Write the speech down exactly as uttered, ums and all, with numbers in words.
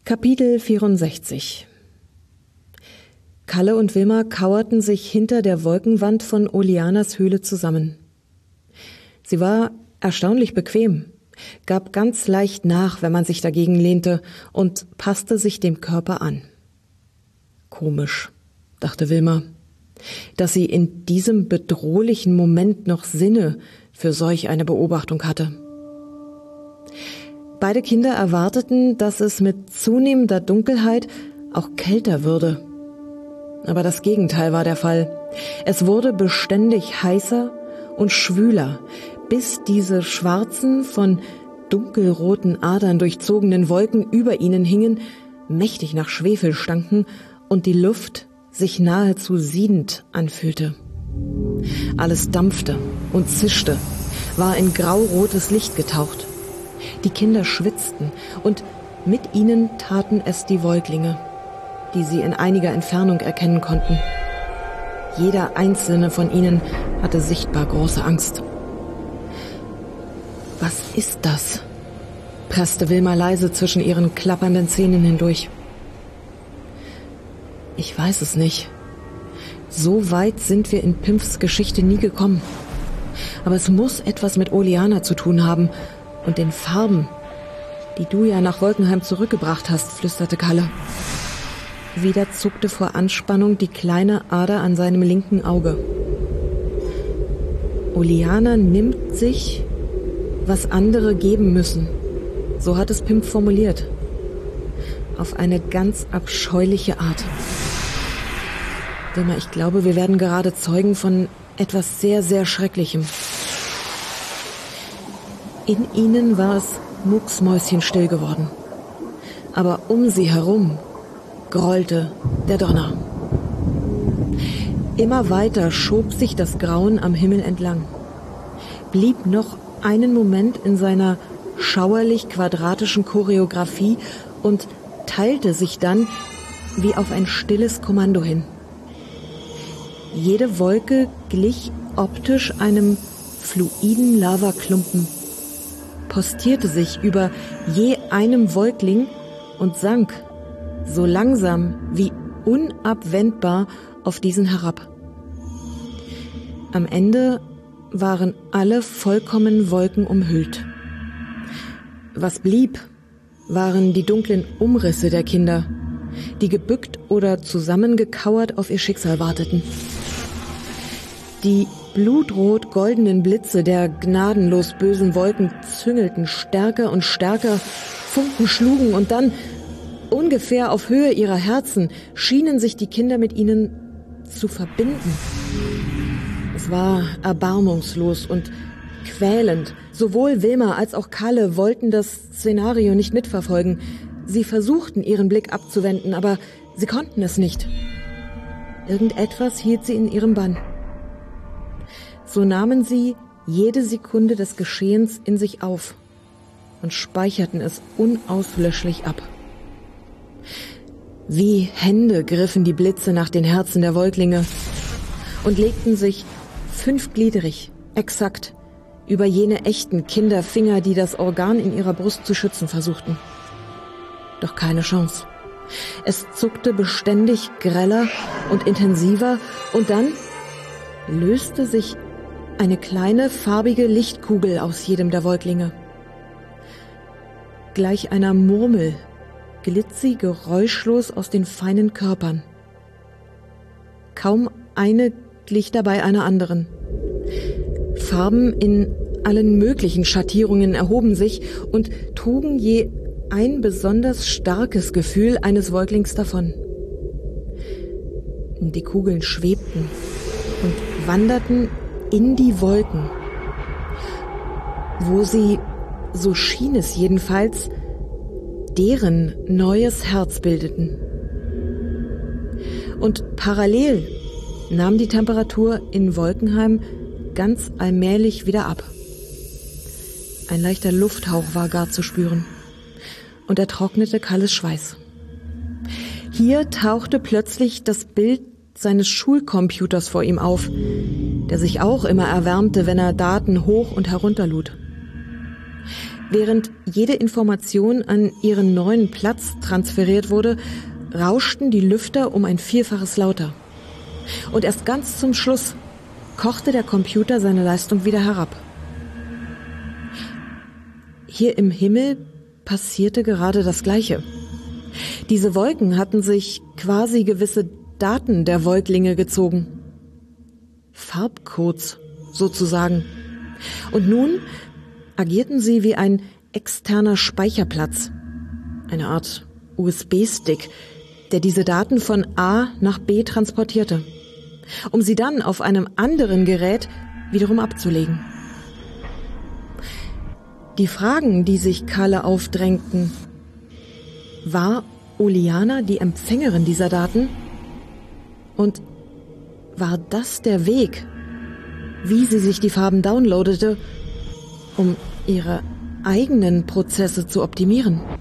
Kapitel vierundsechzig. Kalle und Wilma kauerten sich hinter der Wolkenwand von Olianas Höhle zusammen. Sie war erstaunlich bequem, gab ganz leicht nach, wenn man sich dagegen lehnte, und passte sich dem Körper an. Komisch, dachte Wilma, dass sie in diesem bedrohlichen Moment noch Sinne für solch eine Beobachtung hatte. Beide Kinder erwarteten, dass es mit zunehmender Dunkelheit auch kälter würde. Aber das Gegenteil war der Fall. Es wurde beständig heißer und schwüler, bis diese schwarzen, von dunkelroten Adern durchzogenen Wolken über ihnen hingen, mächtig nach Schwefel stanken und die Luft sich nahezu siedend anfühlte. Alles dampfte und zischte, war in graurotes Licht getaucht. Die Kinder schwitzten, und mit ihnen taten es die Wolklinge, die sie in einiger Entfernung erkennen konnten. Jeder einzelne von ihnen hatte sichtbar große Angst. »Was ist das?« presste Wilma leise zwischen ihren klappernden Zähnen hindurch. »Ich weiß es nicht. So weit sind wir in Pimpfs Geschichte nie gekommen. Aber es muss etwas mit Oliana zu tun haben und den Farben, die du ja nach Wolkenheim zurückgebracht hast«, flüsterte Kalle. Wieder zuckte vor Anspannung die kleine Ader an seinem linken Auge. Oliana nimmt sich, was andere geben müssen. So hat es Pimpf formuliert. Auf eine ganz abscheuliche Art. Wilma, ich glaube, wir werden gerade Zeugen von etwas sehr, sehr Schrecklichem. In ihnen war es mucksmäuschenstill geworden. Aber um sie herum grollte der Donner. Immer weiter schob sich das Grauen am Himmel entlang, blieb noch einen Moment in seiner schauerlich-quadratischen Choreografie und teilte sich dann wie auf ein stilles Kommando hin. Jede Wolke glich optisch einem fluiden Lavaklumpen, postierte sich über je einem Wolkling und sank so langsam wie unabwendbar auf diesen herab. Am Ende waren alle vollkommen wolkenumhüllt. Was blieb, waren die dunklen Umrisse der Kinder, die gebückt oder zusammengekauert auf ihr Schicksal warteten. Die blutrot-goldenen Blitze der gnadenlos bösen Wolken züngelten stärker und stärker, Funken schlugen und dann, ungefähr auf Höhe ihrer Herzen, schienen sich die Kinder mit ihnen zu verbinden. Es war erbarmungslos und quälend. Sowohl Wilma als auch Kalle wollten das Szenario nicht mitverfolgen. Sie versuchten, ihren Blick abzuwenden, aber sie konnten es nicht. Irgendetwas hielt sie in ihrem Bann. So nahmen sie jede Sekunde des Geschehens in sich auf und speicherten es unauslöschlich ab. Wie Hände griffen die Blitze nach den Herzen der Wolklinge und legten sich fünfgliedrig, exakt, über jene echten Kinderfinger, die das Organ in ihrer Brust zu schützen versuchten. Doch keine Chance. Es zuckte beständig greller und intensiver, und dann löste sich eine kleine farbige Lichtkugel aus jedem der Wolklinge. Gleich einer Murmel glitt sie geräuschlos aus den feinen Körpern. Kaum eine glich dabei einer anderen. Farben in allen möglichen Schattierungen erhoben sich und trugen je ein besonders starkes Gefühl eines Wolklings davon. Die Kugeln schwebten und wanderten in die Wolken, wo sie, so schien es jedenfalls, deren neues Herz bildeten. Und parallel nahm die Temperatur in Wolkenheim ganz allmählich wieder ab. Ein leichter Lufthauch war gar zu spüren, und er trocknete Kalles Schweiß. Hier tauchte plötzlich das Bild seines Schulcomputers vor ihm auf, der sich auch immer erwärmte, wenn er Daten hoch und herunter lud. Während jede Information an ihren neuen Platz transferiert wurde, rauschten die Lüfter um ein Vielfaches lauter. Und erst ganz zum Schluss kochte der Computer seine Leistung wieder herab. Hier im Himmel passierte gerade das Gleiche. Diese Wolken hatten sich quasi gewisse Daten der Säuglinge gezogen. Farbcodes sozusagen. Und nun agierten sie wie ein externer Speicherplatz. Eine Art U S B-Stick, der diese Daten von A nach B transportierte, um sie dann auf einem anderen Gerät wiederum abzulegen. Die Fragen, die sich Kalle aufdrängten: War Oliana die Empfängerin dieser Daten? Und war das der Weg, wie sie sich die Farben downloadete, um ihre eigenen Prozesse zu optimieren?